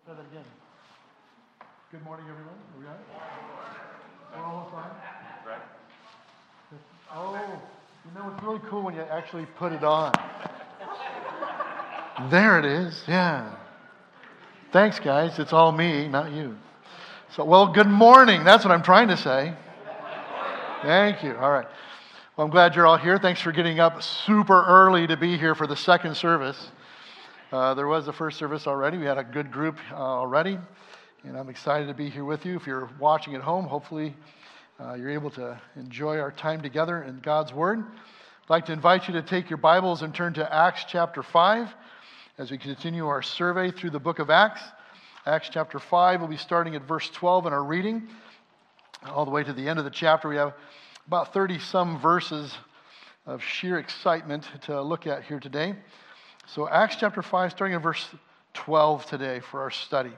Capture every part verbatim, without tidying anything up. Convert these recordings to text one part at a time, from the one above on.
Say that again. Good morning, everyone. Are we on? We're almost on? Right. Oh, you know, it's really cool when you actually put it on. There it is, yeah. Thanks, guys. It's all me, not you. So, well, good morning. That's what I'm trying to say. Thank you. All right. Well, I'm glad you're all here. Thanks for getting up super early to be here for the second service. Uh, there was the first service already. We had a good group uh, already, and I'm excited to be here with you. If you're watching at home, hopefully uh, you're able to enjoy our time together in God's Word. I'd like to invite you to take your Bibles and turn to Acts chapter five as we continue our survey through the book of Acts. Acts chapter five, we'll be starting at verse twelve in our reading, all the way to the end of the chapter. We have about thirty-some verses of sheer excitement to look at here today. So Acts chapter five, starting in verse twelve today for our study.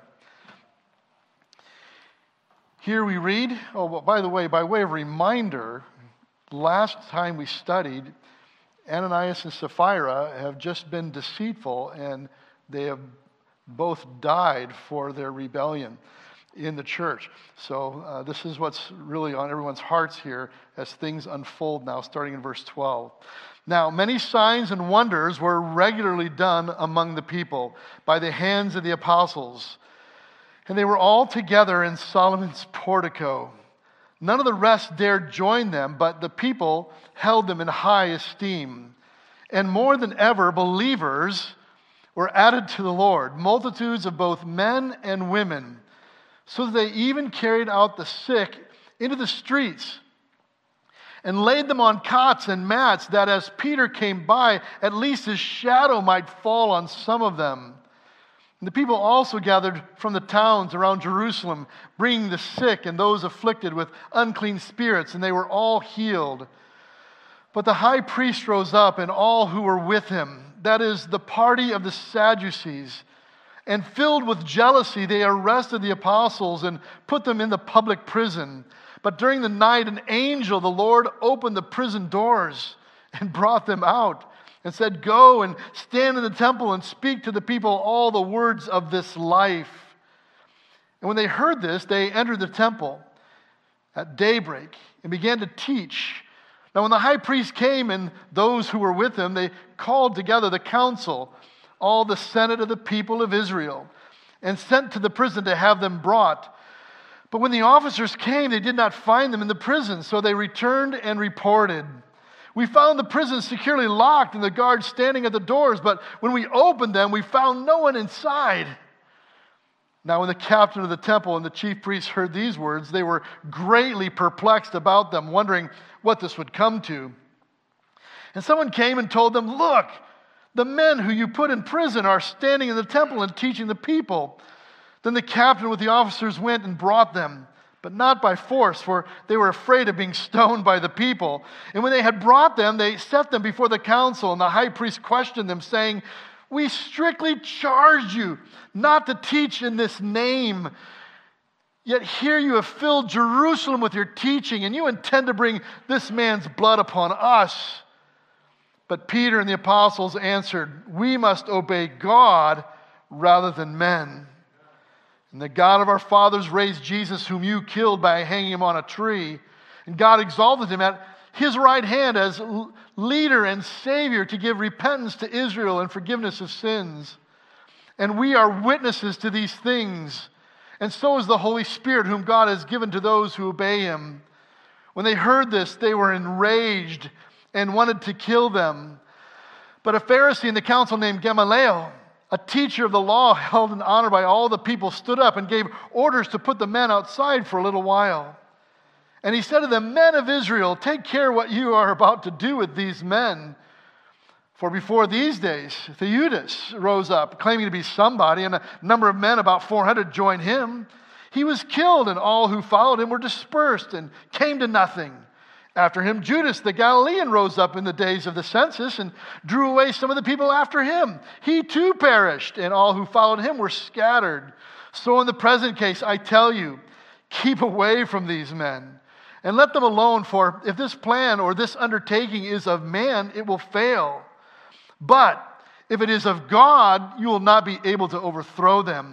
Here we read, oh, well, by the way, by way of reminder, last time we studied, Ananias and Sapphira have just been deceitful, and they have both died for their rebellion in the church. So uh, this is what's really on everyone's hearts here as things unfold now, starting in verse twelve. Now, many signs and wonders were regularly done among the people by the hands of the apostles, and they were all together in Solomon's portico. None of the rest dared join them, but the people held them in high esteem. And more than ever, believers were added to the Lord, multitudes of both men and women, so that they even carried out the sick into the streets and laid them on cots and mats, that as Peter came by, at least his shadow might fall on some of them. And the people also gathered from the towns around Jerusalem, bringing the sick and those afflicted with unclean spirits, and they were all healed. But the high priest rose up, and all who were with him, that is, the party of the Sadducees, and filled with jealousy, they arrested the apostles and put them in the public prison. But during the night, an angel, the Lord, opened the prison doors and brought them out and said, "Go and stand in the temple and speak to the people all the words of this life." And when they heard this, they entered the temple at daybreak and began to teach. Now when the high priest came and those who were with him, they called together the council, all the senate of the people of Israel, and sent to the prison to have them brought. But when the officers came, they did not find them in the prison, so they returned and reported, "We found the prison securely locked and the guards standing at the doors, but when we opened them, we found no one inside." Now when the captain of the temple and the chief priests heard these words, they were greatly perplexed about them, wondering what this would come to. And someone came and told them, "Look, the men who you put in prison are standing in the temple and teaching the people." Then the captain with the officers went and brought them, but not by force, for they were afraid of being stoned by the people. And when they had brought them, they set them before the council, and the high priest questioned them, saying, "We strictly charged you not to teach in this name. Yet here you have filled Jerusalem with your teaching, and you intend to bring this man's blood upon us." But Peter and the apostles answered, "We must obey God rather than men. And the God of our fathers raised Jesus, whom you killed by hanging him on a tree. And God exalted him at his right hand as leader and Savior to give repentance to Israel and forgiveness of sins. And we are witnesses to these things. And so is the Holy Spirit, whom God has given to those who obey him." When they heard this, they were enraged and wanted to kill them. But a Pharisee in the council named Gamaliel, a teacher of the law held in honor by all the people, stood up and gave orders to put the men outside for a little while. And he said to them, "Men of Israel, take care what you are about to do with these men. For before these days, Theudas rose up, claiming to be somebody, and a number of men, about four hundred, joined him. He was killed, and all who followed him were dispersed and came to nothing. After him, Judas the Galilean rose up in the days of the census and drew away some of the people after him. He too perished, and all who followed him were scattered. So in the present case, I tell you, keep away from these men and let them alone, for if this plan or this undertaking is of man, it will fail. But if it is of God, you will not be able to overthrow them.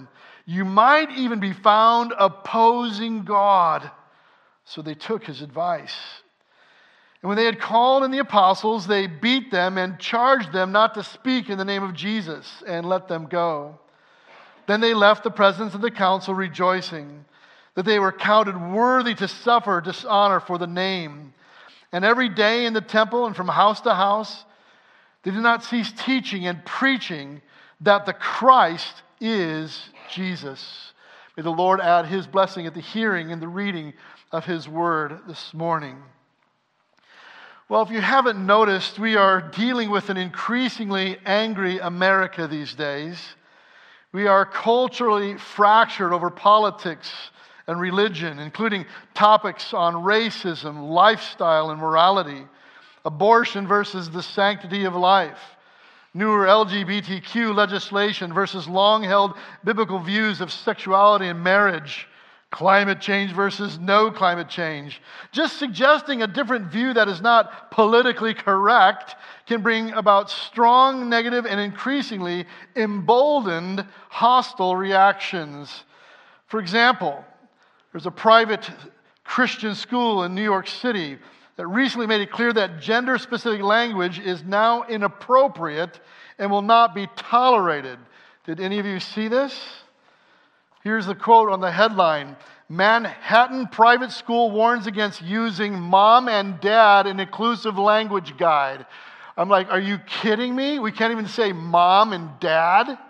You might even be found opposing God. So they took his advice. And when they had called in the apostles, they beat them and charged them not to speak in the name of Jesus, and let them go. Then they left the presence of the council rejoicing that they were counted worthy to suffer dishonor for the name. And every day in the temple and from house to house, they did not cease teaching and preaching that the Christ is Jesus. May the Lord add his blessing at the hearing and the reading of his word this morning. Well, if you haven't noticed, we are dealing with an increasingly angry America these days. We are culturally fractured over politics and religion, including topics on racism, lifestyle, and morality, abortion versus the sanctity of life, newer L G B T Q legislation versus long-held biblical views of sexuality and marriage, climate change versus no climate change. Just suggesting a different view that is not politically correct can bring about strong, negative, and increasingly emboldened hostile reactions. For example, there's a private Christian school in New York City that recently made it clear that gender-specific language is now inappropriate and will not be tolerated. Did any of you see this? Here's the quote on the headline: Manhattan private school warns against using mom and dad in inclusive language guide. I'm like, are you kidding me? We can't even say mom and dad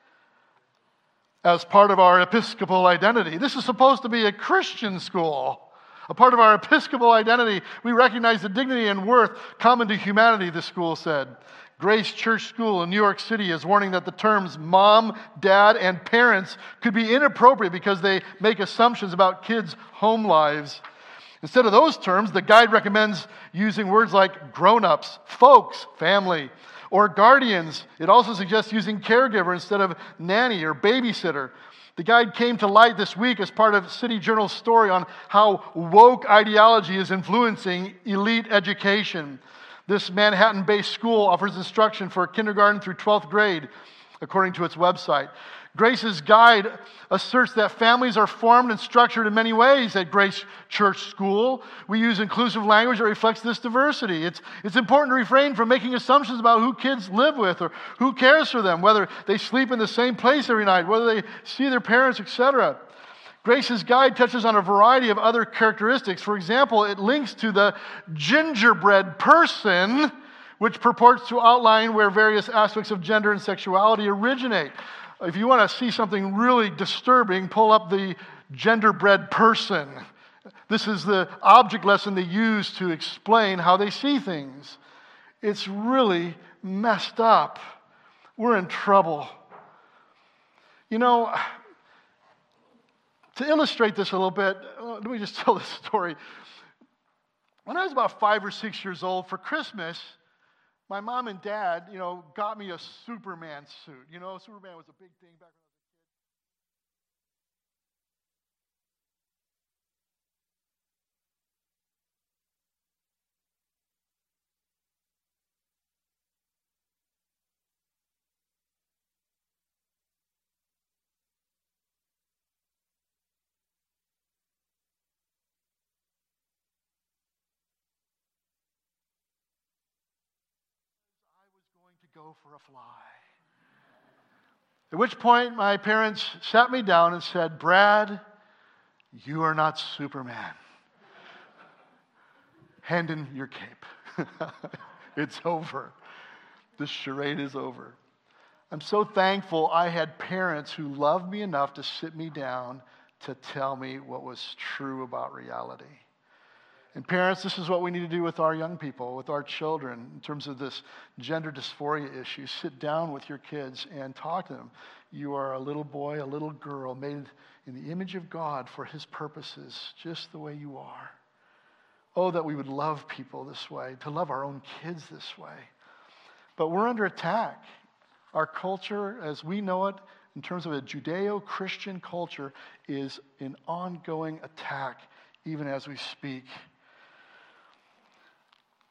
as part of our Episcopal identity. This is supposed to be a Christian school. A part of our Episcopal identity, we recognize the dignity and worth common to humanity, the school said. Grace Church School in New York City is warning that the terms mom, dad, and parents could be inappropriate because they make assumptions about kids' home lives. Instead of those terms, the guide recommends using words like grown-ups, folks, family, or guardians. It also suggests using caregiver instead of nanny or babysitter. The guide came to light this week as part of City Journal's story on how woke ideology is influencing elite education. This Manhattan-based school offers instruction for kindergarten through twelfth grade, according to its website. Grace's guide asserts that families are formed and structured in many ways at Grace Church School. We use inclusive language that reflects this diversity. It's, it's important to refrain from making assumptions about who kids live with or who cares for them, whether they sleep in the same place every night, whether they see their parents, et cetera. Grace's guide touches on a variety of other characteristics. For example, it links to the gingerbread person, which purports to outline where various aspects of gender and sexuality originate. If you want to see something really disturbing, pull up the genderbread person. This is the object lesson they use to explain how they see things. It's really messed up. We're in trouble. You know, to illustrate this a little bit, let me just tell this story. When I was about five or six years old, for Christmas, my mom and dad, you know, got me a Superman suit. You know, Superman was a big thing back when I was a kid. To go for a fly. At which point my parents sat me down and said, Brad, you are not Superman. Hand in your cape. It's over. The charade is over. I'm so thankful I had parents who loved me enough to sit me down to tell me what was true about reality. And parents, this is what we need to do with our young people, with our children, in terms of this gender dysphoria issue. Sit down with your kids and talk to them. You are a little boy, a little girl, made in the image of God for his purposes, just the way you are. Oh, that we would love people this way, to love our own kids this way. But we're under attack. Our culture, as we know it, in terms of a Judeo-Christian culture, is in ongoing attack, even as we speak.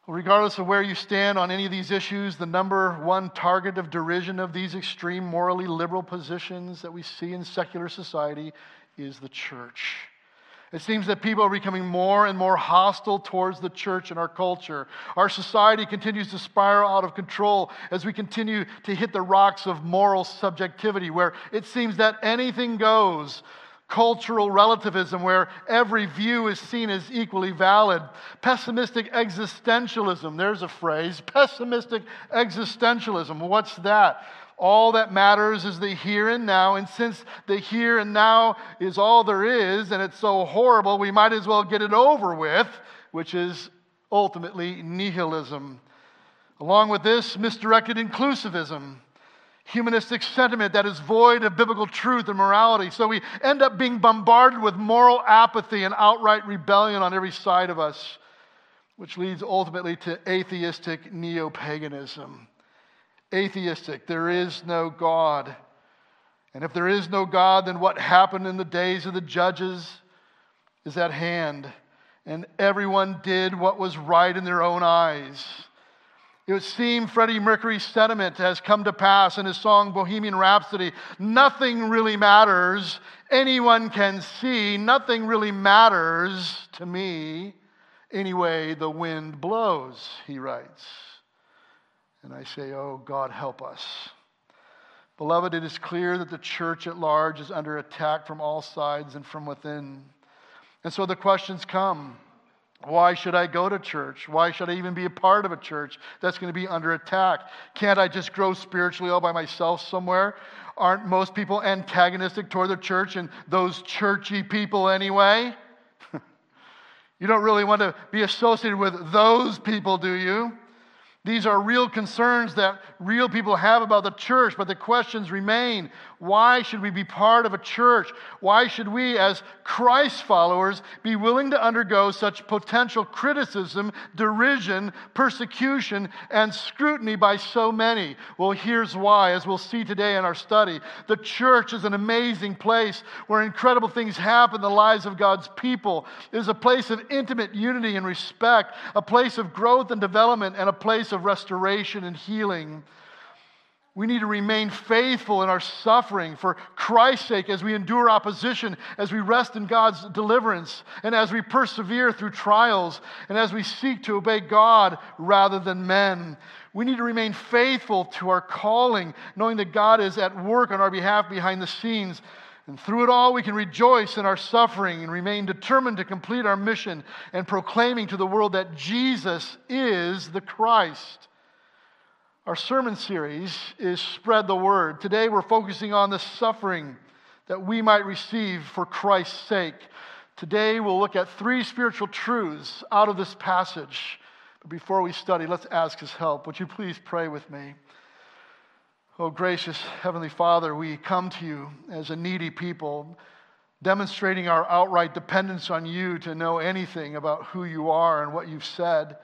Regardless of where you stand on any of these issues, the number one target of derision of these extreme morally liberal positions that we see in secular society is the church. It seems that people are becoming more and more hostile towards the church in our culture. Our society continues to spiral out of control as we continue to hit the rocks of moral subjectivity, where it seems that anything goes. Cultural relativism, where every view is seen as equally valid. Pessimistic existentialism, there's a phrase. Pessimistic existentialism, what's that? All that matters is the here and now, and since the here and now is all there is, and it's so horrible, we might as well get it over with, which is ultimately nihilism. Along with this, misdirected inclusivism. Humanistic sentiment that is void of biblical truth and morality. So we end up being bombarded with moral apathy and outright rebellion on every side of us, which leads ultimately to atheistic neo-paganism. Atheistic, there is no God. And if there is no God, then what happened in the days of the judges is at hand. And everyone did what was right in their own eyes. It would seem Freddie Mercury's sentiment has come to pass in his song Bohemian Rhapsody. Nothing really matters. Anyone can see. Nothing really matters to me. Anyway, the wind blows, he writes. And I say, oh, God, help us. Beloved, it is clear that the church at large is under attack from all sides and from within. And so the questions come. Why should I go to church? Why should I even be a part of a church that's going to be under attack? Can't I just grow spiritually all by myself somewhere? Aren't most people antagonistic toward the church and those churchy people anyway? You don't really want to be associated with those people, do you? These are real concerns that real people have about the church, but the questions remain. Why should we be part of a church? Why should we, as Christ followers, be willing to undergo such potential criticism, derision, persecution, and scrutiny by so many? Well, here's why, as we'll see today in our study. The church is an amazing place where incredible things happen in the lives of God's people. It is a place of intimate unity and respect, a place of growth and development, and a place of restoration and healing. We need to remain faithful in our suffering for Christ's sake as we endure opposition, as we rest in God's deliverance, and as we persevere through trials, and as we seek to obey God rather than men. We need to remain faithful to our calling, knowing that God is at work on our behalf behind the scenes. And through it all, we can rejoice in our suffering and remain determined to complete our mission and proclaiming to the world that Jesus is the Christ. Our sermon series is Spread the Word. Today, we're focusing on the suffering that we might receive for Christ's sake. Today, we'll look at three spiritual truths out of this passage. But before we study, let's ask His help. Would you please pray with me? Oh, gracious Heavenly Father, we come to you as a needy people, demonstrating our outright dependence on you to know anything about who you are and what you've said.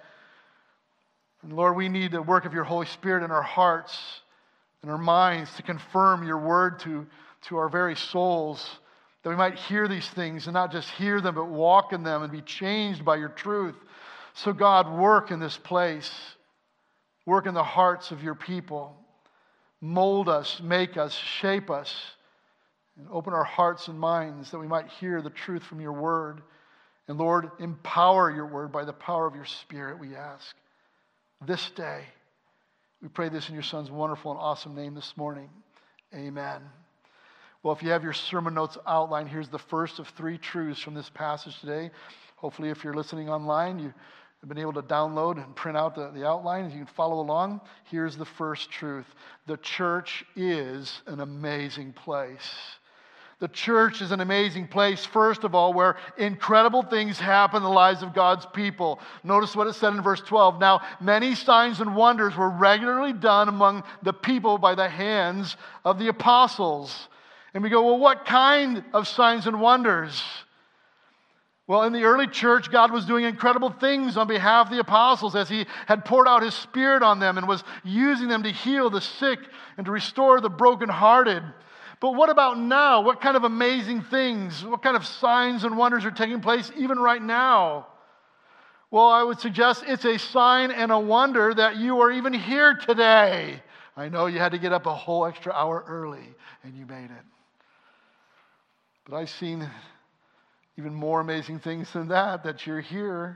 And Lord, we need the work of your Holy Spirit in our hearts and our minds to confirm your word to, to our very souls, that we might hear these things and not just hear them, but walk in them and be changed by your truth. So God, work in this place. Work in the hearts of your people. Mold us, make us, shape us, and open our hearts and minds that we might hear the truth from your word. And Lord, empower your word by the power of your Spirit, we ask. This day, we pray this in your Son's wonderful and awesome name this morning. Amen. Well, if you have your sermon notes outlined, here's the first of three truths from this passage today. Hopefully, if you're listening online, you have been able to download and print out the, the outline. You can follow along. Here's the first truth. The church is an amazing place. The church is an amazing place, first of all, where incredible things happen in the lives of God's people. Notice what it said in verse twelve. Now, many signs and wonders were regularly done among the people by the hands of the apostles. And we go, well, what kind of signs and wonders? Well, in the early church, God was doing incredible things on behalf of the apostles as he had poured out his Spirit on them and was using them to heal the sick and to restore the brokenhearted. But what about now? What kind of amazing things, what kind of signs and wonders are taking place even right now? Well, I would suggest it's a sign and a wonder that you are even here today. I know you had to get up a whole extra hour early, and you made it. But I've seen even more amazing things than that, that you're here.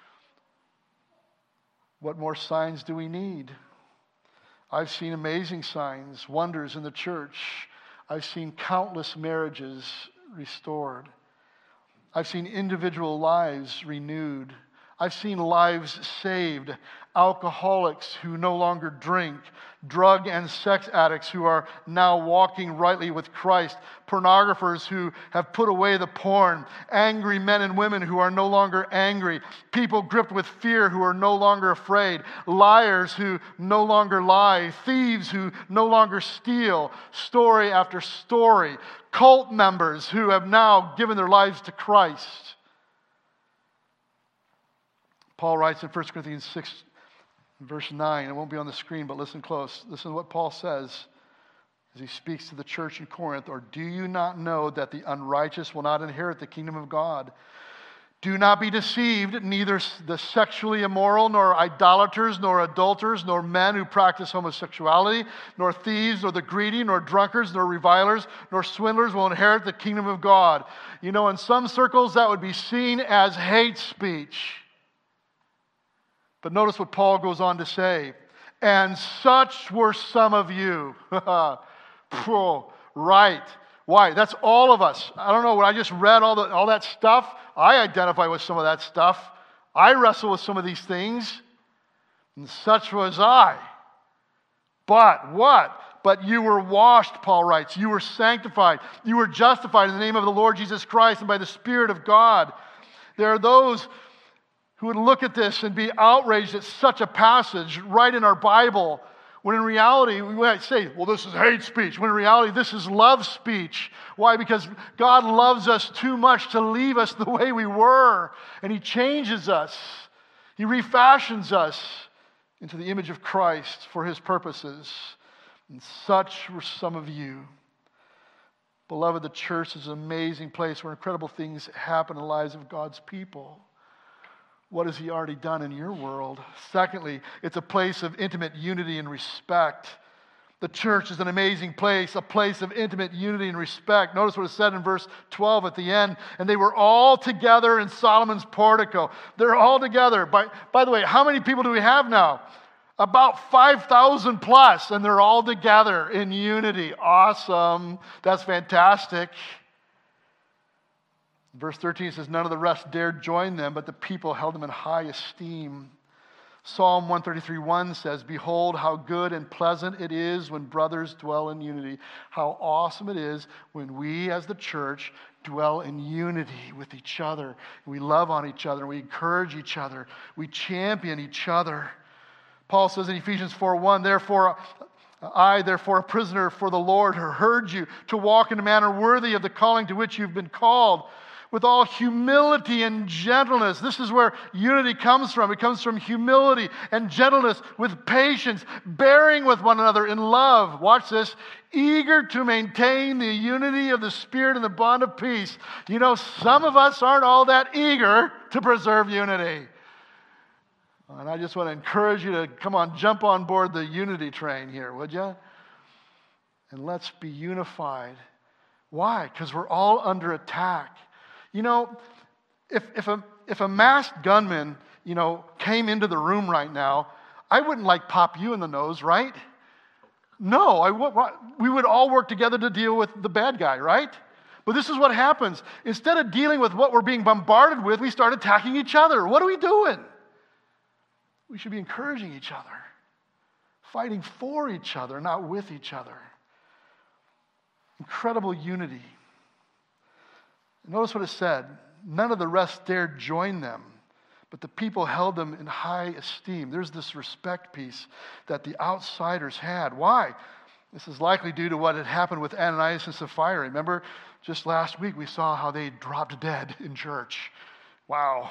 What more signs do we need? I've seen amazing signs, wonders in the church. I've seen countless marriages restored. I've seen individual lives renewed. I've seen lives saved, alcoholics who no longer drink, drug and sex addicts who are now walking rightly with Christ, pornographers who have put away the porn, angry men and women who are no longer angry, people gripped with fear who are no longer afraid, liars who no longer lie, thieves who no longer steal, story after story, cult members who have now given their lives to Christ. Paul writes in First Corinthians six, verse nine. It won't be on the screen, but listen close. Listen to what Paul says as he speaks to the church in Corinth. Or do you not know that the unrighteous will not inherit the kingdom of God? Do not be deceived, neither the sexually immoral, nor idolaters, nor adulterers, nor men who practice homosexuality, nor thieves, nor the greedy, nor drunkards, nor revilers, nor swindlers will inherit the kingdom of God. You know, in some circles that would be seen as hate speech. But notice what Paul goes on to say. And such were some of you. Right. Why? That's all of us. I don't know, when I just read all, the, all that stuff, I identify with some of that stuff. I wrestle with some of these things. And such was I. But what? But you were washed, Paul writes. You were sanctified. You were justified in the name of the Lord Jesus Christ and by the Spirit of God. There are those who would look at this and be outraged at such a passage right in our Bible, when in reality, we might say, well, this is hate speech, when in reality, this is love speech. Why? Because God loves us too much to leave us the way we were, and He changes us. He refashions us into the image of Christ for His purposes. And such were some of you. Beloved, the church is an amazing place where incredible things happen in the lives of God's people. What has He already done in your world? Secondly, it's a place of intimate unity and respect. The church is an amazing place, a place of intimate unity and respect. Notice what it said in verse twelve at the end. And they were all together in Solomon's portico. They're all together. By, by the way, how many people do we have now? About five thousand plus, and they're all together in unity. Awesome. That's fantastic. Verse thirteen says, none of the rest dared join them, but the people held them in high esteem. Psalm one thirty-three one says, behold, how good and pleasant it is when brothers dwell in unity. How awesome it is when we as the church dwell in unity with each other. We love on each other. We encourage each other. We champion each other. Paul says in Ephesians four one, therefore, I, therefore, a prisoner for the Lord, who heard you to walk in a manner worthy of the calling to which you've been called, with all humility and gentleness. This is where unity comes from. It comes from humility and gentleness, with patience, bearing with one another in love. Watch this. Eager to maintain the unity of the Spirit and the bond of peace. You know, some of us aren't all that eager to preserve unity. And I just want to encourage you to come on, jump on board the unity train here, would you? And let's be unified. Why? Because we're all under attack. You know, if if a if a masked gunman, you know, came into the room right now, I wouldn't like pop you in the nose, right? No, I would. We would all work together to deal with the bad guy, right? But this is what happens. Instead of dealing with what we're being bombarded with, we start attacking each other. What are we doing? We should be encouraging each other, fighting for each other, not with each other. Incredible unity. Notice what it said. None of the rest dared join them, but the people held them in high esteem. There's this respect piece that the outsiders had. Why? This is likely due to what had happened with Ananias and Sapphira. Remember, just last week we saw how they dropped dead in church. Wow.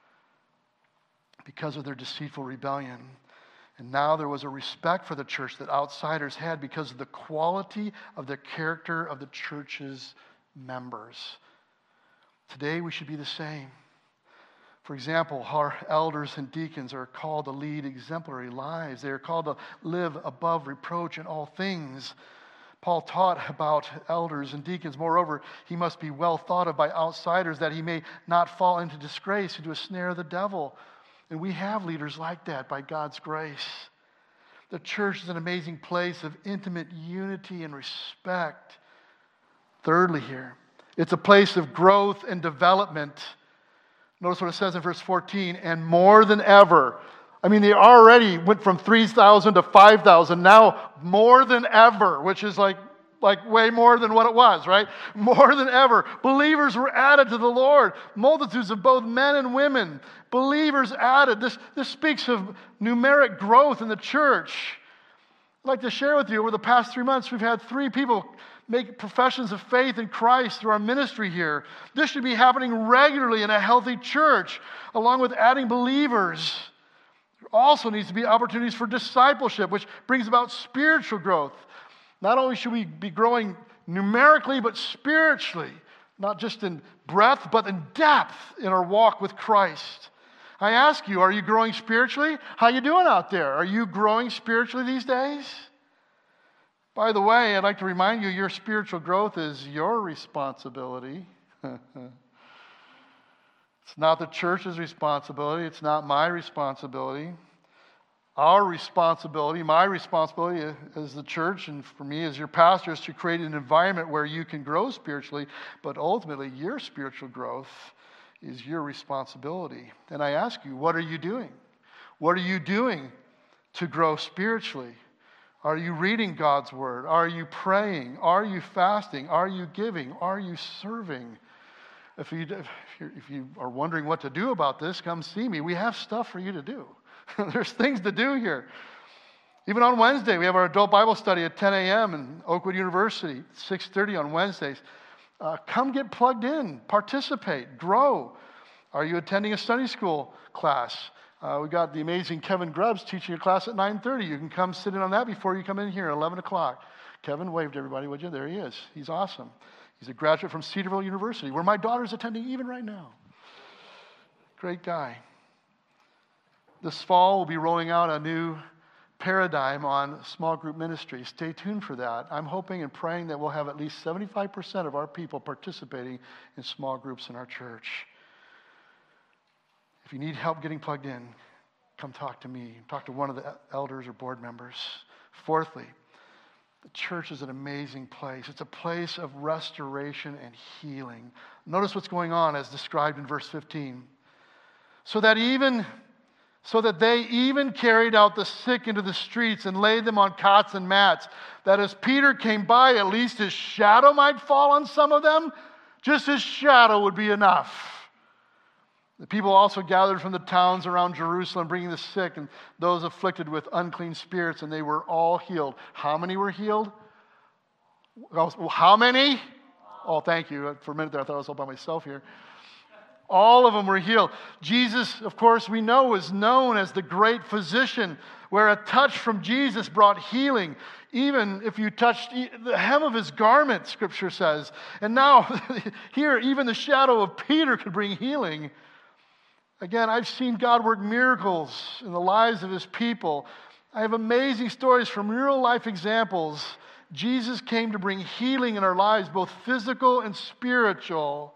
Because of their deceitful rebellion. And now there was a respect for the church that outsiders had because of the quality of the character of the church's members. Today we should be the same. For example, our elders and deacons are called to lead exemplary lives. They are called to live above reproach in all things. Paul taught about elders and deacons. Moreover, he must be well thought of by outsiders that he may not fall into disgrace, into a snare of the devil. And we have leaders like that by God's grace. The church is an amazing place of intimate unity and respect. Thirdly here, it's a place of growth and development. Notice what it says in verse fourteen, and more than ever. I mean, they already went from three thousand to five thousand, now more than ever, which is like, like way more than what it was, right? More than ever. Believers were added to the Lord. Multitudes of both men and women. Believers added. This, this speaks of numeric growth in the church. I'd like to share with you, over the past three months, we've had three people make professions of faith in Christ through our ministry here. This should be happening regularly in a healthy church, along with adding believers. There also needs to be opportunities for discipleship, which brings about spiritual growth. Not only should we be growing numerically, but spiritually, not just in breadth, but in depth in our walk with Christ. I ask you, are you growing spiritually? How you doing out there? Are you growing spiritually these days? By the way, I'd like to remind you, your spiritual growth is your responsibility. It's not the church's responsibility. It's not my responsibility. Our responsibility, my responsibility as the church, and for me as your pastor, is to create an environment where you can grow spiritually, but ultimately your spiritual growth is your responsibility. And I ask you, what are you doing? What are you doing to grow spiritually? Are you reading God's word? Are you praying? Are you fasting? Are you giving? Are you serving? If you, if, if you are wondering what to do about this, come see me. We have stuff for you to do. There's things to do here. Even on Wednesday, we have our adult Bible study at ten a.m. in Oakwood University, six thirty on Wednesdays. Uh, come get plugged in, participate, grow. Are you attending a Sunday school class? Uh, we got the amazing Kevin Grubbs teaching a class at nine thirty. You can come sit in on that before you come in here at eleven o'clock. Kevin waved to everybody, would you? There he is. He's awesome. He's a graduate from Cedarville University, where my daughter's attending even right now. Great guy. This fall, we'll be rolling out a new paradigm on small group ministry. Stay tuned for that. I'm hoping and praying that we'll have at least seventy-five percent of our people participating in small groups in our church. If you need help getting plugged in, come talk to me. Talk to one of the elders or board members. Fourthly, the church is an amazing place. It's a place of restoration and healing. Notice what's going on as described in verse fifteen. So that even... So that they even carried out the sick into the streets and laid them on cots and mats, that as Peter came by, at least his shadow might fall on some of them. Just his shadow would be enough. The people also gathered from the towns around Jerusalem, bringing the sick and those afflicted with unclean spirits, and they were all healed. How many were healed? How many? Oh, thank you. For a minute there, I thought I was all by myself here. All of them were healed. Jesus, of course, we know, was known as the great physician, where a touch from Jesus brought healing. Even if you touched the hem of his garment, Scripture says. And now, here, even the shadow of Peter could bring healing. Again, I've seen God work miracles in the lives of his people. I have amazing stories from real life examples. Jesus came to bring healing in our lives, both physical and spiritual.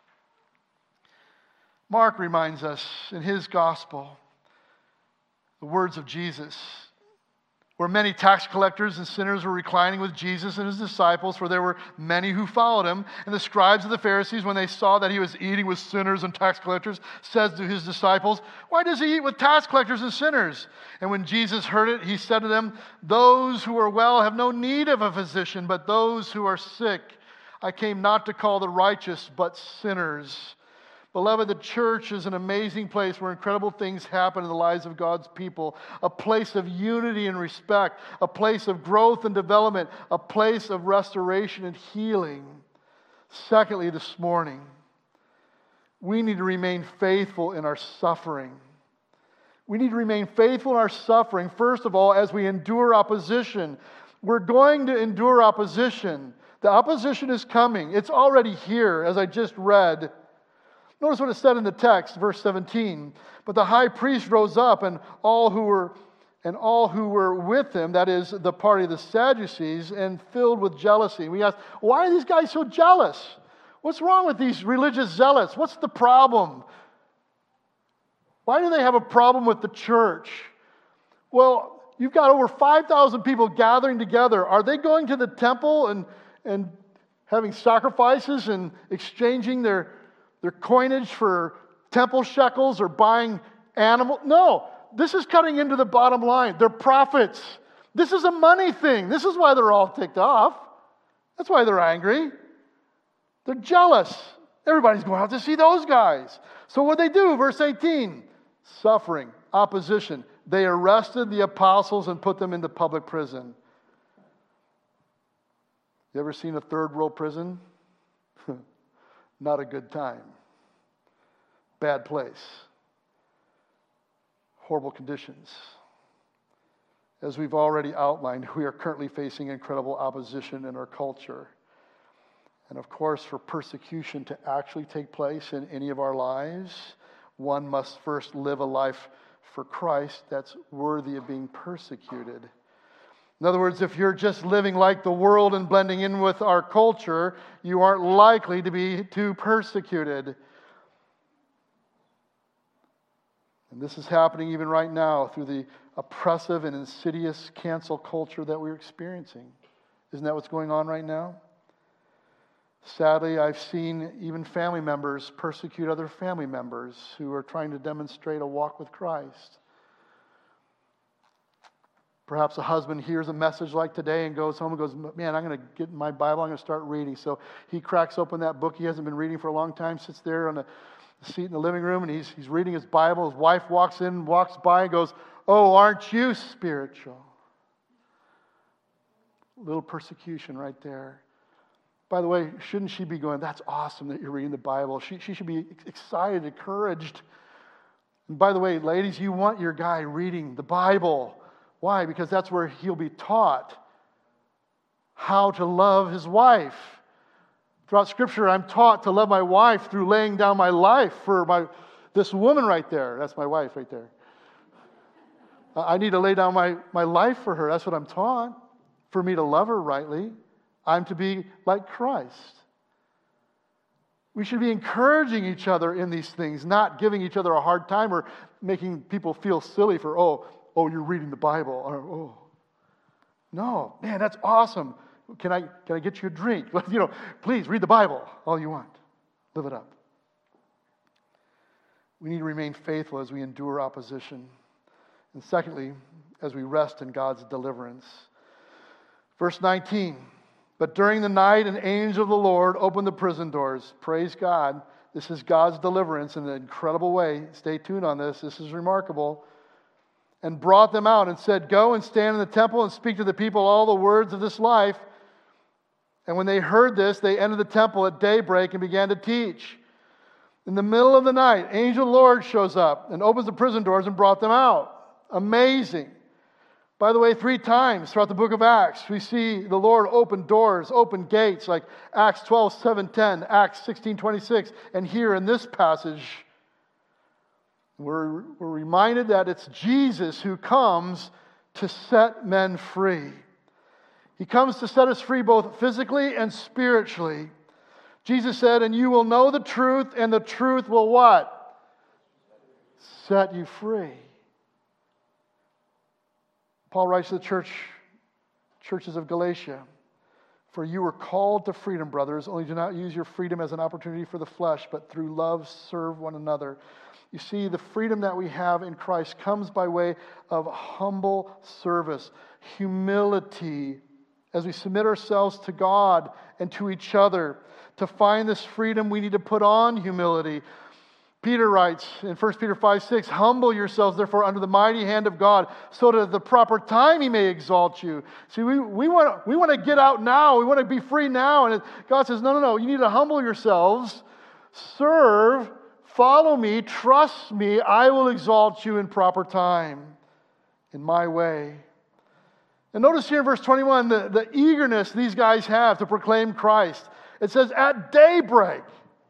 Mark reminds us in his gospel the words of Jesus, where many tax collectors and sinners were reclining with Jesus and his disciples, for there were many who followed him. And the scribes of the Pharisees, when they saw that he was eating with sinners and tax collectors, said to his disciples, "Why does he eat with tax collectors and sinners?" And when Jesus heard it, he said to them, "Those who are well have no need of a physician, but those who are sick. I came not to call the righteous, but sinners." Beloved, the church is an amazing place where incredible things happen in the lives of God's people. A place of unity and respect. A place of growth and development. A place of restoration and healing. Secondly, this morning, we need to remain faithful in our suffering. We need to remain faithful in our suffering, first of all, as we endure opposition. We're going to endure opposition. The opposition is coming. It's already here, as I just read. Notice what it said in the text, verse seventeen. But the high priest rose up, and all who were and all who were with him, that is, the party of the Sadducees, and filled with jealousy. We asked, why are these guys so jealous? What's wrong with these religious zealots? What's the problem? Why do they have a problem with the church? Well, you've got over five thousand people gathering together. Are they going to the temple and, and having sacrifices and exchanging their, their coinage for temple shekels or buying animals? No, this is cutting into the bottom line. They're prophets. This is a money thing. This is why they're all ticked off. That's why they're angry. They're jealous. Everybody's going out to see those guys. So what they do, verse eighteen, suffering, opposition. They arrested the apostles and put them into public prison. You ever seen a third world prison? Not a good time. Bad place. Horrible conditions. As we've already outlined, we are currently facing incredible opposition in our culture. And of course, for persecution to actually take place in any of our lives, one must first live a life for Christ that's worthy of being persecuted. In other words, if you're just living like the world and blending in with our culture, you aren't likely to be too persecuted. And this is happening even right now through the oppressive and insidious cancel culture that we're experiencing. Isn't that what's going on right now? Sadly, I've seen even family members persecute other family members who are trying to demonstrate a walk with Christ. Perhaps a husband hears a message like today and goes home and goes, man, I'm going to get in my Bible, I'm going to start reading. So he cracks open that book he hasn't been reading for a long time, sits there on the seat in the living room, and he's, he's reading his Bible. His wife walks in, walks by, and goes, oh, aren't you spiritual? A little persecution right there. By the way, shouldn't she be going, that's awesome that you're reading the Bible. She, she should be excited, encouraged. And by the way, ladies, you want your guy reading the Bible. Why? Because that's where he'll be taught how to love his wife. Throughout Scripture, I'm taught to love my wife through laying down my life for my this woman right there. That's my wife right there. I need to lay down my, my life for her. That's what I'm taught. For me to love her rightly, I'm to be like Christ. We should be encouraging each other in these things, not giving each other a hard time or making people feel silly for, oh, oh, you're reading the Bible. Or, oh. No, man, that's awesome. Can I can I get you a drink? You know, please read the Bible all you want. Live it up. We need to remain faithful as we endure opposition. And secondly, as we rest in God's deliverance. Verse nineteen. But during the night, an angel of the Lord opened the prison doors. Praise God. This is God's deliverance in an incredible way. Stay tuned on this. This is remarkable. And brought them out and said, go and stand in the temple and speak to the people all the words of this life. And when they heard this, they entered the temple at daybreak and began to teach. In the middle of the night, angel of the Lord shows up and opens the prison doors and brought them out. Amazing. By the way, three times throughout the book of Acts, we see the Lord open doors, open gates, like Acts twelve, seven, ten, Acts sixteen, twenty-six, and here in this passage, we're, we're reminded that it's Jesus who comes to set men free. He comes to set us free both physically and spiritually. Jesus said, and you will know the truth, and the truth will what? Set you free. Paul writes to the church, churches of Galatia, for you were called to freedom, brothers, only do not use your freedom as an opportunity for the flesh, but through love serve one another. You see, the freedom that we have in Christ comes by way of humble service, humility, as we submit ourselves to God and to each other. To find this freedom, we need to put on humility. Peter writes in First Peter five, six, humble yourselves, therefore, under the mighty hand of God, so that at the proper time He may exalt you. See, we, we, want, we want to get out now. We want to be free now. And God says, no, no, no. You need to humble yourselves, serve, follow me, trust me. I will exalt you in proper time, in my way. And notice here in verse twenty-one, the, the eagerness these guys have to proclaim Christ. It says, at daybreak.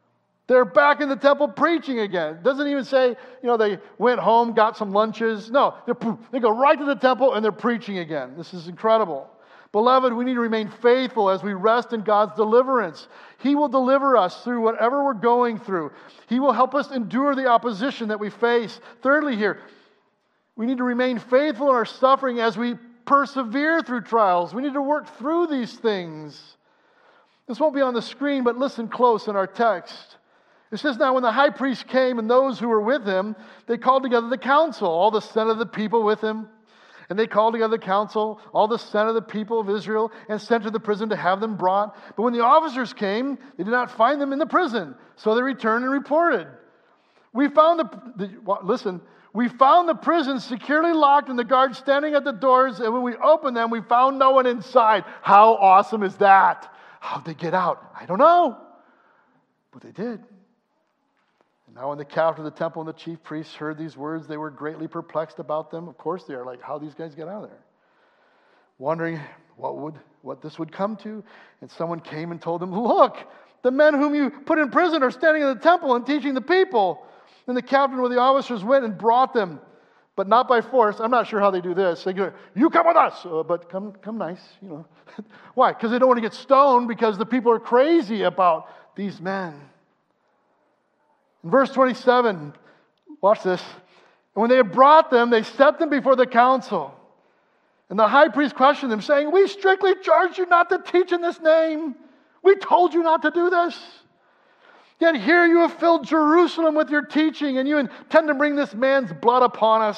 They're back in the temple preaching again. It doesn't even say, you know, they went home, got some lunches. No, they go right to the temple and they're preaching again. This is incredible. Beloved, we need to remain faithful as we rest in God's deliverance. He will deliver us through whatever we're going through. He will help us endure the opposition that we face. Thirdly here, we need to remain faithful in our suffering as we persevere through trials. We need to work through these things. This won't be on the screen, but listen close in our text. It says, now when the high priest came and those who were with him, they called together the council, all the senate of the people with him. And they called together the council, all the senate of the people of Israel, and sent to the prison to have them brought. But when the officers came, they did not find them in the prison. So they returned and reported. We found the, the listen, we found the prison securely locked and the guards standing at the doors. And when we opened them, we found no one inside. How awesome is that? How'd they get out? I don't know. But they did. Now when the captain of the temple and the chief priests heard these words, they were greatly perplexed about them. Of course they are, like, how these guys get out of there? Wondering what would what this would come to. And someone came and told them, look, the men whom you put in prison are standing in the temple and teaching the people. And the captain with the officers went and brought them, but not by force. I'm not sure how they do this. They go, you come with us, uh, but come, come nice, you know. Why? Because they don't want to get stoned because the people are crazy about these men. In verse twenty-seven, watch this. And when they had brought them, they set them before the council. And the high priest questioned them, saying, we strictly charged you not to teach in this name. We told you not to do this. Yet here you have filled Jerusalem with your teaching, and you intend to bring this man's blood upon us.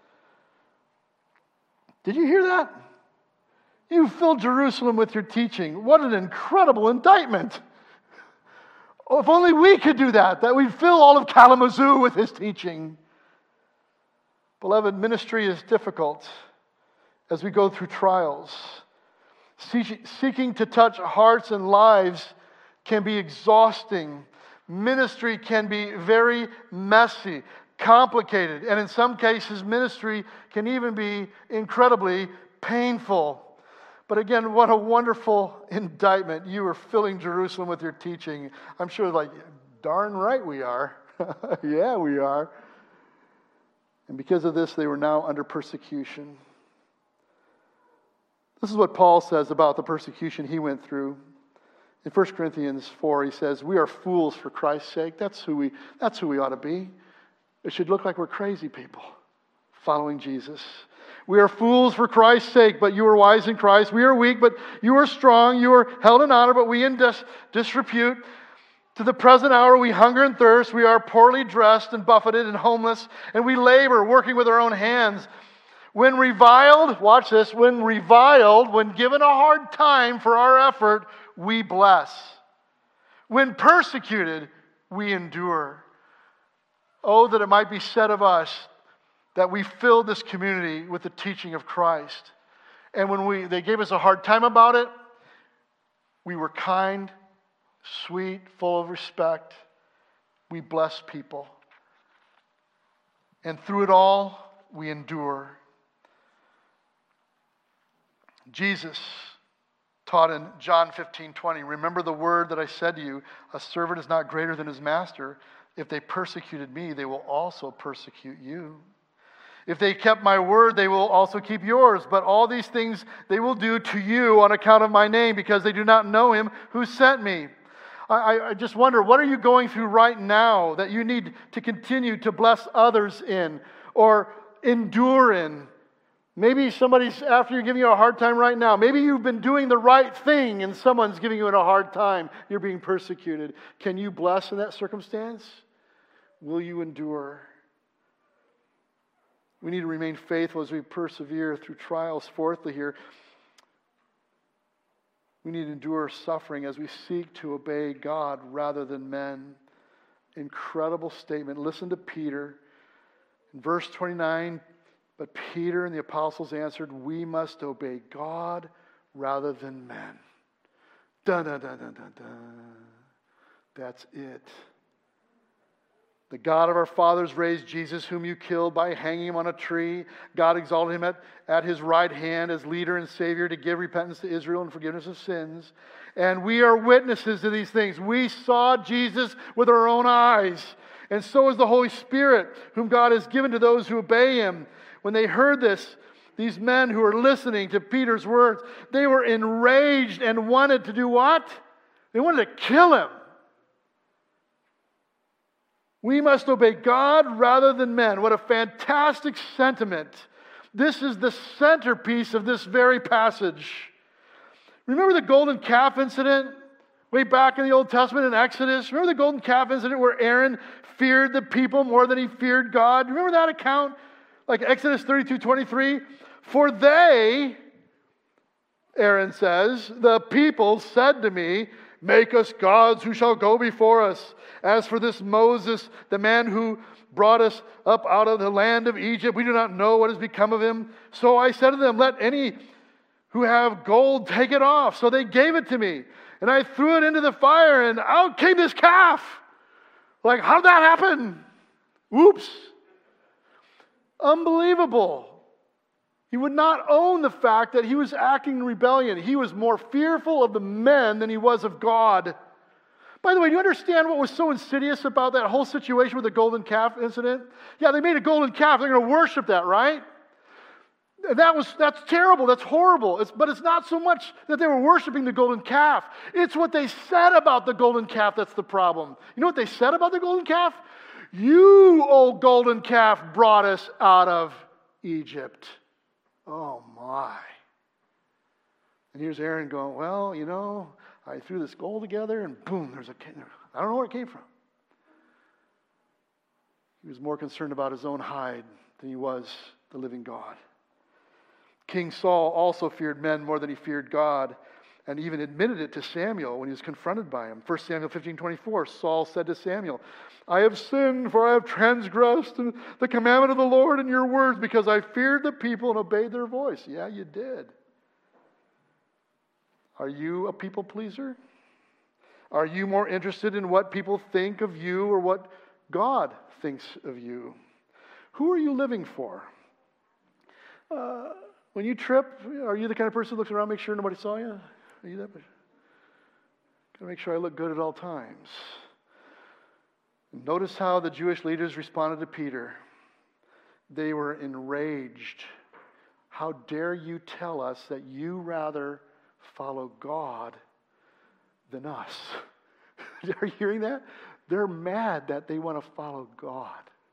Did you hear that? You filled Jerusalem with your teaching. What an incredible indictment. Oh, if only we could do that, that we'd fill all of Kalamazoo with his teaching. Beloved, ministry is difficult as we go through trials. Seeking to touch hearts and lives can be exhausting. Ministry can be very messy, complicated, and in some cases, ministry can even be incredibly painful. But again, what a wonderful indictment. You are filling Jerusalem with your teaching. I'm sure, like, darn right we are. Yeah, we are. And because of this, they were now under persecution. This is what Paul says about the persecution he went through. In First Corinthians four, he says, we are fools for Christ's sake. That's who we, that's who we ought to be. It should look like we're crazy people following Jesus. We are fools for Christ's sake, but you are wise in Christ. We are weak, but you are strong. You are held in honor, but we in dis- disrepute. To the present hour we hunger and thirst. We are poorly dressed and buffeted and homeless, and we labor, working with our own hands. When reviled, watch this, when reviled, when given a hard time for our effort, we bless. When persecuted, we endure. Oh, that it might be said of us that we filled this community with the teaching of Christ. And when we they gave us a hard time about it, we were kind, sweet, full of respect. We bless people. And through it all, we endure. Jesus taught in John fifteen twenty, remember the word that I said to you, a servant is not greater than his master. If they persecuted me, they will also persecute you. If they kept my word, they will also keep yours. But all these things they will do to you on account of my name, because they do not know him who sent me. I, I just wonder, what are you going through right now that you need to continue to bless others in or endure in? Maybe somebody's after you giving you a hard time right now. Maybe you've been doing the right thing and someone's giving you a hard time. You're being persecuted. Can you bless in that circumstance? Will you endure? We need to remain faithful as we persevere through trials. Fourthly here, we need to endure suffering as we seek to obey God rather than men. Incredible statement. Listen to Peter. In verse twenty-nine, but Peter and the apostles answered, we must obey God rather than men. Dun, dun, dun, dun, dun, dun. That's it. The God of our fathers raised Jesus, whom you killed by hanging him on a tree. God exalted him at, at his right hand as leader and Savior to give repentance to Israel and forgiveness of sins. And we are witnesses to these things. We saw Jesus with our own eyes. And so is the Holy Spirit, whom God has given to those who obey him. When they heard this, these men who were listening to Peter's words, they were enraged and wanted to do what? They wanted to kill him. We must obey God rather than men. What a fantastic sentiment. This is the centerpiece of this very passage. Remember the golden calf incident? Way back in the Old Testament in Exodus. Remember the golden calf incident where Aaron feared the people more than he feared God? Remember that account? Like Exodus thirty-two twenty-three. For they, Aaron says, the people said to me, make us gods who shall go before us. As for this Moses, the man who brought us up out of the land of Egypt, we do not know what has become of him. So I said to them, let any who have gold take it off. So they gave it to me. And I threw it into the fire, and out came this calf. Like, how did that happen? Oops. Unbelievable. He would not own the fact that he was acting in rebellion. He was more fearful of the men than he was of God. By the way, do you understand what was so insidious about that whole situation with the golden calf incident? Yeah, they made a golden calf. They're going to worship that, right? That was, that's terrible. That's horrible. It's, but it's not so much that they were worshiping the golden calf. It's what they said about the golden calf that's the problem. You know what they said about the golden calf? You, old golden calf, brought us out of Egypt. Oh, my. And here's Aaron going, well, you know, I threw this gold together and boom, there's a, I don't know where it came from. He was more concerned about his own hide than he was the living God. King Saul also feared men more than he feared God, and even admitted it to Samuel when he was confronted by him. First Samuel fifteen twenty-four, Saul said to Samuel, I have sinned, for I have transgressed the commandment of the Lord in your words, because I feared the people and obeyed their voice. Yeah, you did. Are you a people pleaser? Are you more interested in what people think of you or what God thinks of you? Who are you living for? Uh, when you trip, are you the kind of person who looks around, make sure nobody saw you? Are you that? Gotta make sure I look good at all times. Notice how the Jewish leaders responded to Peter. They were enraged. How dare you tell us that you rather follow God than us? Are you hearing that? They're mad that they want to follow God.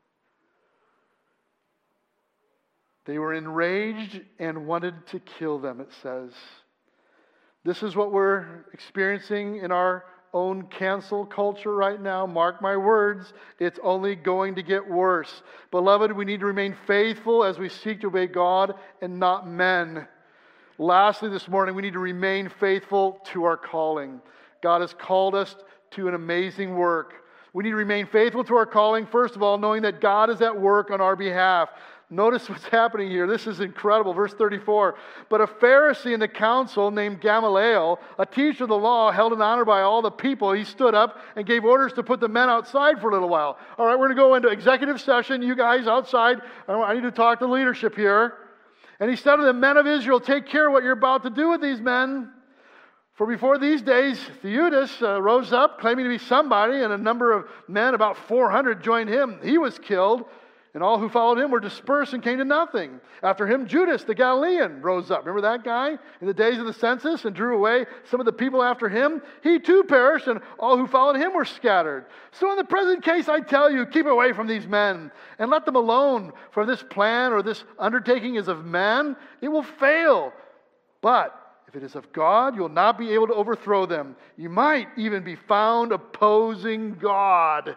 They were enraged and wanted to kill them, it says. This is what we're experiencing in our own cancel culture right now. Mark my words, it's only going to get worse. Beloved, we need to remain faithful as we seek to obey God and not men. Lastly, this morning, we need to remain faithful to our calling. God has called us to an amazing work. We need to remain faithful to our calling, first of all, knowing that God is at work on our behalf. Notice what's happening here. This is incredible. Verse thirty-four. But a Pharisee in the council named Gamaliel, a teacher of the law, held in honor by all the people, he stood up and gave orders to put the men outside for a little while. All right, we're going to go into executive session. You guys outside. I need to talk to leadership here. And he said to the men of Israel, take care what you're about to do with these men. For before these days, Theudas uh, rose up, claiming to be somebody, and a number of men, about four hundred, joined him. He was killed, and all who followed him were dispersed and came to nothing. After him, Judas the Galilean rose up. Remember that guy in the days of the census and drew away some of the people after him? He too perished, and all who followed him were scattered. So in the present case, I tell you, keep away from these men and let them alone. For this plan or this undertaking is of man, it will fail. But if it is of God, you'll not be able to overthrow them. You might even be found opposing God.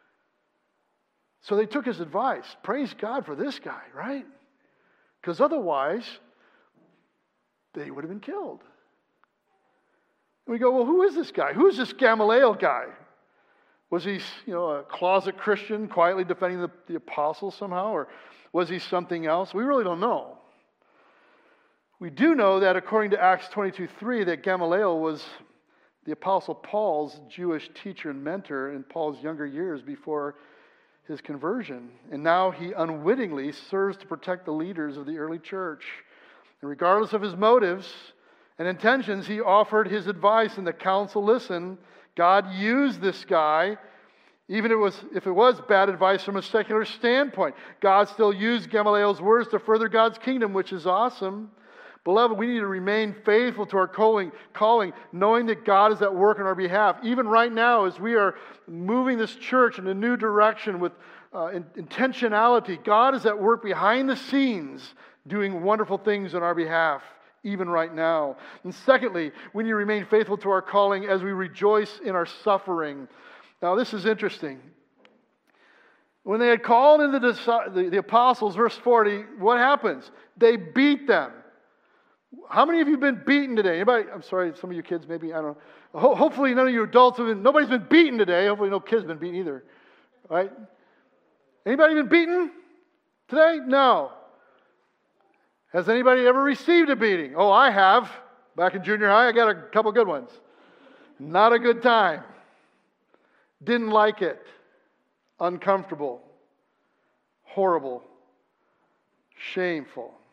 So they took his advice. Praise God for this guy, right? Because otherwise, they would have been killed. And we go, well, who is this guy? Who is this Gamaliel guy? Was he, you know, a closet Christian quietly defending the, the apostles somehow? Or was he something else? We really don't know. We do know that according to Acts twenty-two three, that Gamaliel was the apostle Paul's Jewish teacher and mentor in Paul's younger years before his conversion. And now he unwittingly serves to protect the leaders of the early church. And regardless of his motives and intentions, he offered his advice, and the council listened. God used this guy, even if it was, if it was bad advice from a secular standpoint. God still used Gamaliel's words to further God's kingdom, which is awesome. Beloved, we need to remain faithful to our calling, calling, knowing that God is at work on our behalf. Even right now, as we are moving this church in a new direction with uh, in, intentionality, God is at work behind the scenes doing wonderful things on our behalf, even right now. And secondly, we need to remain faithful to our calling as we rejoice in our suffering. Now, this is interesting. When they had called in the, the, the apostles, verse forty, what happens? They beat them. How many of you have been beaten today? Anybody? I'm sorry, some of you kids maybe, I don't know. Ho- hopefully none of you adults have been, nobody's been beaten today. Hopefully no kids have been beaten either. Right? Anybody been beaten today? No. Has anybody ever received a beating? Oh, I have. Back in junior high, I got a couple good ones. Not a good time. Didn't like it. Uncomfortable. Horrible. Shameful.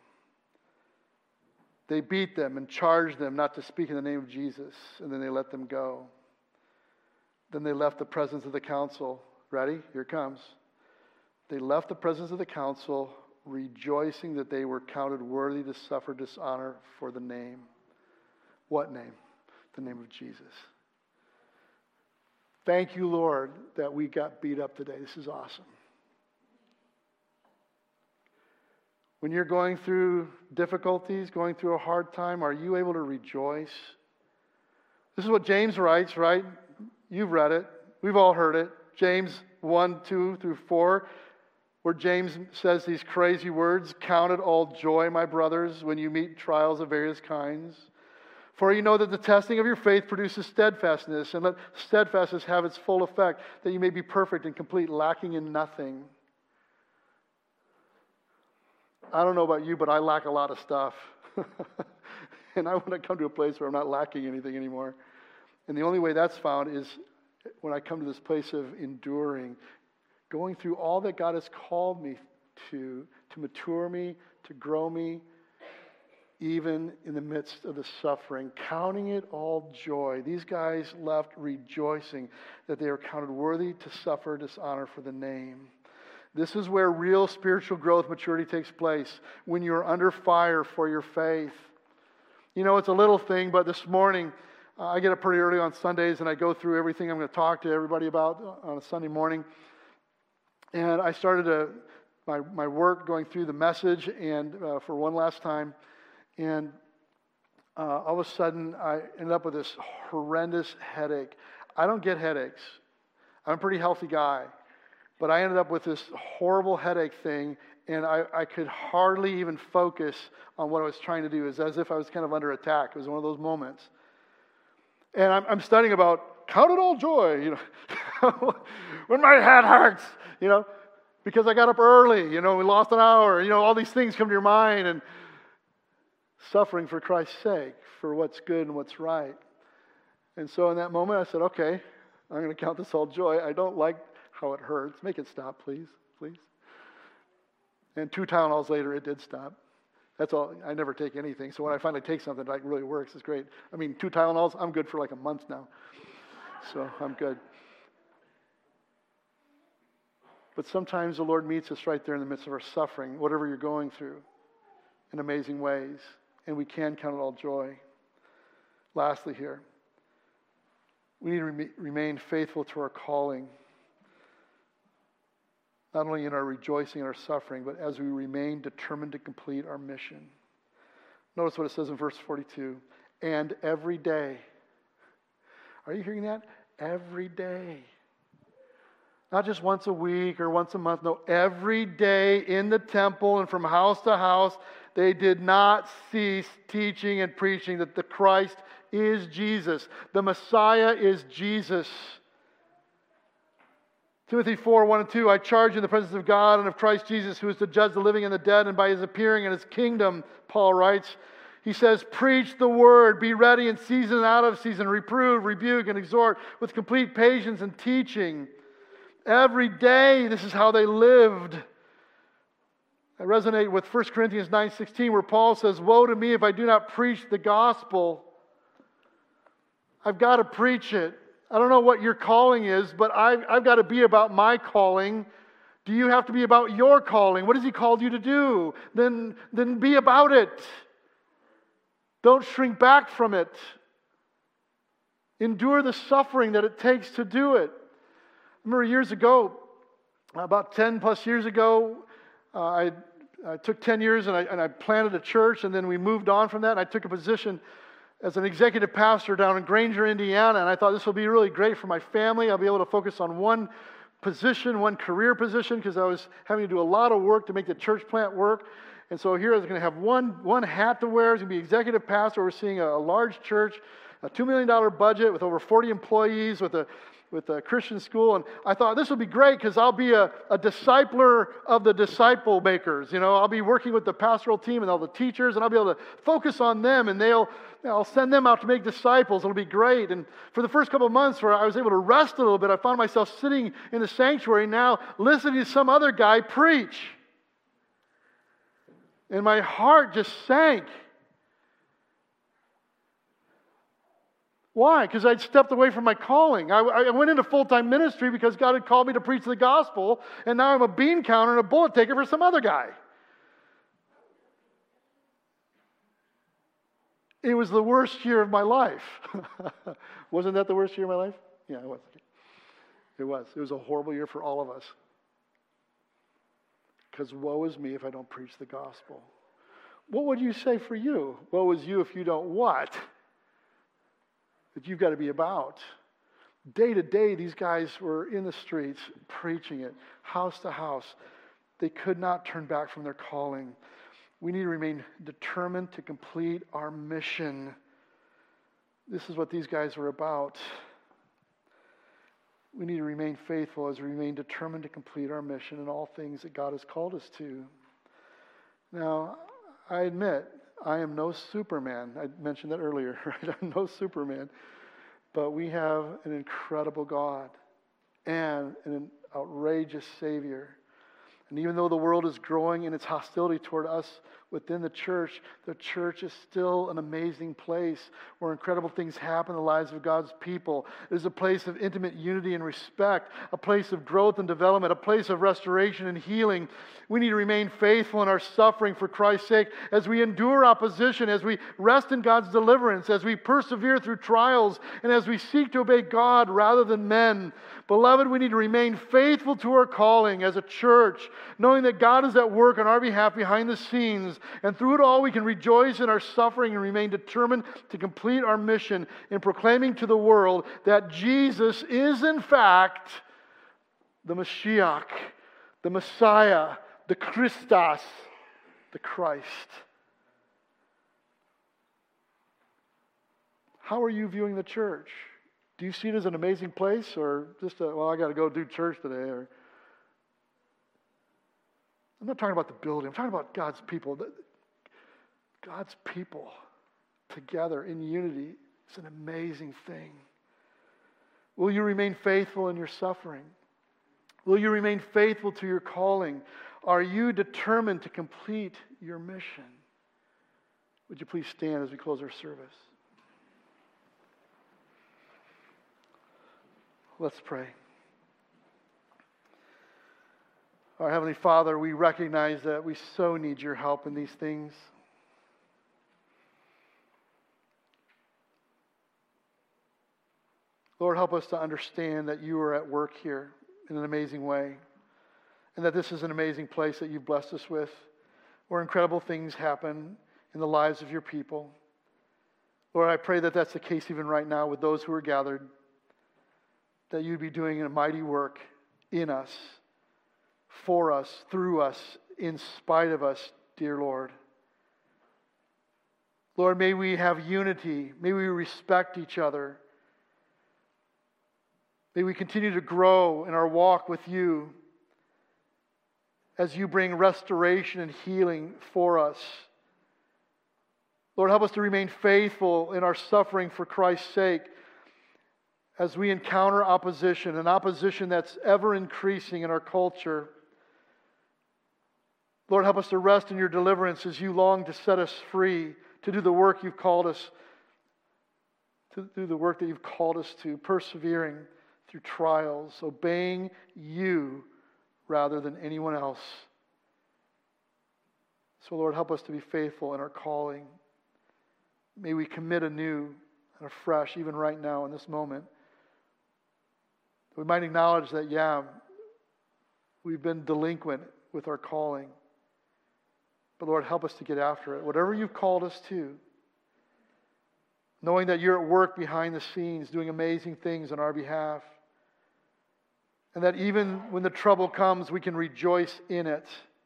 They beat them and charged them not to speak in the name of Jesus, and then they let them go. Then they left the presence of the council. Ready? Here it comes. They left the presence of the council, rejoicing that they were counted worthy to suffer dishonor for the name. What name? The name of Jesus. Thank you, Lord, that we got beat up today. This is awesome. When you're going through difficulties, going through a hard time, are you able to rejoice? This is what James writes, right? You've read it. We've all heard it. James one, two through four, where James says these crazy words, "Count it all joy, my brothers, when you meet trials of various kinds. For you know that the testing of your faith produces steadfastness, and let steadfastness have its full effect, that you may be perfect and complete, lacking in nothing." I don't know about you, but I lack a lot of stuff. And I want to come to a place where I'm not lacking anything anymore. And the only way that's found is when I come to this place of enduring, going through all that God has called me to, to mature me, to grow me, even in the midst of the suffering, counting it all joy. These guys left rejoicing that they are counted worthy to suffer dishonor for the name. This is where real spiritual growth, maturity takes place, when you're under fire for your faith. You know, it's a little thing, but this morning, uh, I get up pretty early on Sundays, and I go through everything I'm going to talk to everybody about on a Sunday morning. And I started a, my, my work going through the message, and uh, for one last time, and uh, all of a sudden, I ended up with this horrendous headache. I don't get headaches. I'm a pretty healthy guy. But I ended up with this horrible headache thing, and I, I could hardly even focus on what I was trying to do. It was as if I was kind of under attack. It was one of those moments. And I'm, I'm studying about, count it all joy, you know, when my head hurts, you know, because I got up early, you know, we lost an hour, you know, all these things come to your mind, and suffering for Christ's sake, for what's good and what's right. And so in that moment, I said, okay, I'm going to count this all joy. I don't like how it hurts. Make it stop, please, please. And two Tylenols later, it did stop. That's all. I never take anything. So when I finally take something that like really works, it's great. I mean, two Tylenols, I'm good for like a month now. So I'm good. But sometimes the Lord meets us right there in the midst of our suffering, whatever you're going through, in amazing ways. And we can count it all joy. Lastly here, we need to re- remain faithful to our calling. Not only in our rejoicing and our suffering, but as we remain determined to complete our mission. Notice what it says in verse forty-two. And every day. Are you hearing that? Every day. Not just once a week or once a month. No, every day in the temple and from house to house, they did not cease teaching and preaching that the Christ is Jesus. The Messiah is Jesus. Timothy four, one and two, I charge you in the presence of God and of Christ Jesus, who is to judge the living and the dead, and by his appearing in his kingdom, Paul writes, he says, preach the word, be ready in season and out of season, reprove, rebuke, and exhort with complete patience and teaching. Every day, this is how they lived. I resonate with First Corinthians nine sixteen, where Paul says, "Woe to me if I do not preach the gospel." I've got to preach it. I don't know what your calling is, but I've, I've got to be about my calling. Do you have to be about your calling? What has He called you to do? Then, then be about it. Don't shrink back from it. Endure the suffering that it takes to do it. I remember years ago, about ten plus years ago, uh, I, I took ten years and I, and I planted a church, and then we moved on from that. And I took a position as an executive pastor down in Granger, Indiana, and I thought this will be really great for my family. I'll be able to focus on one position, one career position, because I was having to do a lot of work to make the church plant work. And so here I was going to have one, one hat to wear. I was going to be executive pastor overseeing a, a large church, a two million dollars budget with over forty employees, with a with a Christian school. And I thought this would be great because I'll be a, a discipler of the disciple makers. You know, I'll be working with the pastoral team and all the teachers, and I'll be able to focus on them, and they'll I'll send them out to make disciples. It'll be great. And for the first couple of months where I was able to rest a little bit, I found myself sitting in the sanctuary now listening to some other guy preach. And my heart just sank. Why? Because I'd stepped away from my calling. I, I went into full-time ministry because God had called me to preach the gospel, and now I'm a bean counter and a bullet taker for some other guy. It was the worst year of my life. Wasn't that the worst year of my life? Yeah, it was. It was. It was a horrible year for all of us. Because woe is me if I don't preach the gospel. What would you say for you? Woe is you if you don't what? That you've got to be about. Day to day, these guys were in the streets preaching it, house to house. They could not turn back from their calling. We need to remain determined to complete our mission. This is what these guys were about. We need to remain faithful as we remain determined to complete our mission in all things that God has called us to. Now, I admit, I am no Superman. I mentioned that earlier, right? I'm no Superman. But we have an incredible God and an outrageous Savior. And even though the world is growing in its hostility toward us within the church, the church is still an amazing place where incredible things happen in the lives of God's people. It is a place of intimate unity and respect, a place of growth and development, a place of restoration and healing. We need to remain faithful in our suffering for Christ's sake as we endure opposition, as we rest in God's deliverance, as we persevere through trials, and as we seek to obey God rather than men. Beloved, we need to remain faithful to our calling as a church, knowing that God is at work on our behalf behind the scenes. And through it all, we can rejoice in our suffering and remain determined to complete our mission in proclaiming to the world that Jesus is, in fact, the Mashiach, the Messiah, the Christos, the Christ. How are you viewing the church? Do you see it as an amazing place, or just a, well, I got to go do church today? Or I'm not talking about the building. I'm talking about God's people. God's people together in unity is an amazing thing. Will you remain faithful in your suffering? Will you remain faithful to your calling? Are you determined to complete your mission? Would you please stand as we close our service? Let's pray. Our Heavenly Father, we recognize that we so need your help in these things. Lord, help us to understand that you are at work here in an amazing way, and that this is an amazing place that you've blessed us with, where incredible things happen in the lives of your people. Lord, I pray that that's the case even right now with those who are gathered, that you'd be doing a mighty work in us, for us, through us, in spite of us, dear Lord. Lord, may we have unity. May we respect each other. May we continue to grow in our walk with you as you bring restoration and healing for us. Lord, help us to remain faithful in our suffering for Christ's sake, as we encounter opposition, an opposition that's ever increasing in our culture. Lord, help us to rest in your deliverance as you long to set us free, to do the work you've called us, to do the work that you've called us to, persevering through trials, obeying you rather than anyone else. So, Lord, help us to be faithful in our calling. May we commit anew and afresh, even right now in this moment. We might acknowledge that, yeah, we've been delinquent with our calling. But Lord, help us to get after it. Whatever you've called us to, knowing that you're at work behind the scenes, doing amazing things on our behalf. And that even when the trouble comes, we can rejoice in it.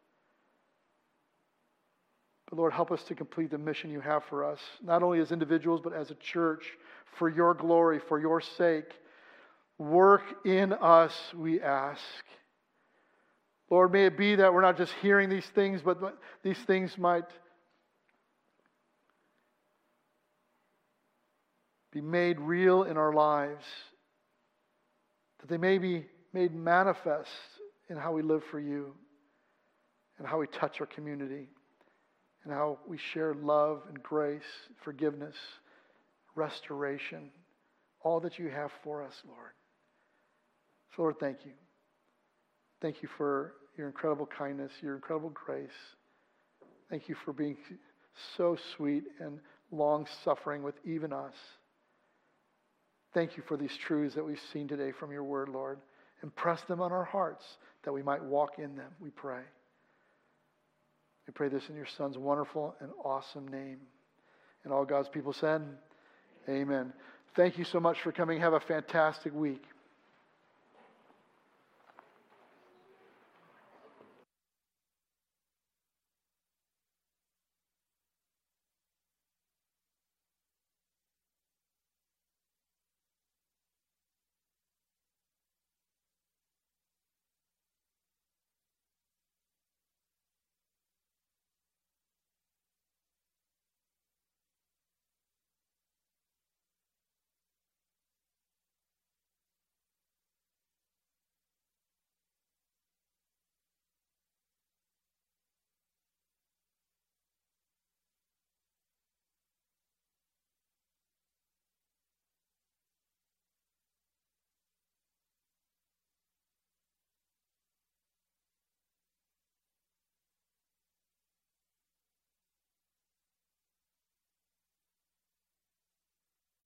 But Lord, help us to complete the mission you have for us, not only as individuals, but as a church, for your glory, for your sake. Work in us, we ask. Lord, may it be that we're not just hearing these things, but these things might be made real in our lives, that they may be made manifest in how we live for you and how we touch our community and how we share love and grace, forgiveness, restoration, all that you have for us, Lord. So, Lord, thank you. Thank you for your incredible kindness, your incredible grace. Thank you for being so sweet and long-suffering with even us. Thank you for these truths that we've seen today from your word, Lord. Impress them on our hearts that we might walk in them, we pray. We pray this in your Son's wonderful and awesome name. And all God's people said, amen. Thank you so much for coming. Have a fantastic week.